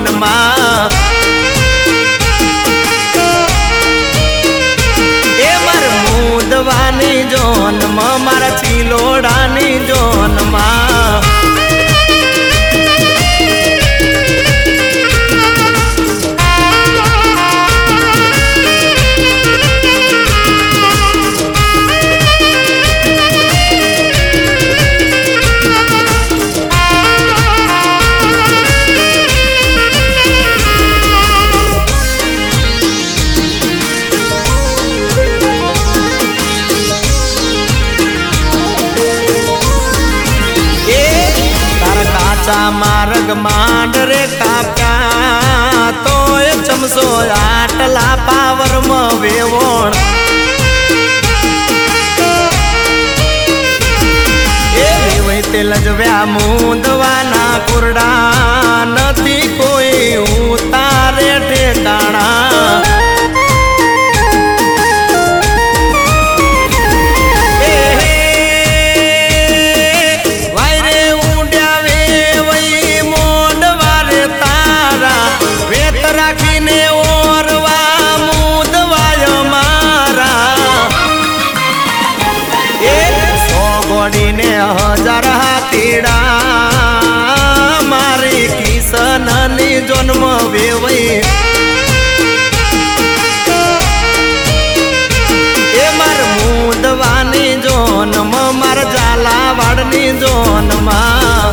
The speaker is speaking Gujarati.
જોનમાં એ માર મુદવાની જોનમાં મારા ચિલોડાની જોનમાં માર્ગ માંડ રે કાપ્યા તો એ ચમસો આટલા પાવરમાં વેવણ એ વેવઈ તે લજવ્યા મુંદવાના કુરડા નથી કોઈ ઉતારે ઠેકાણા રાખીને ઓરવા મુદવાય મારા એ સો ગોડીને 1000 હાથીડા મારી કિશનની જન્મ વેવઈ એ માર મુદવાની જોનમાં માર ઝાલાવાડની જોનમાં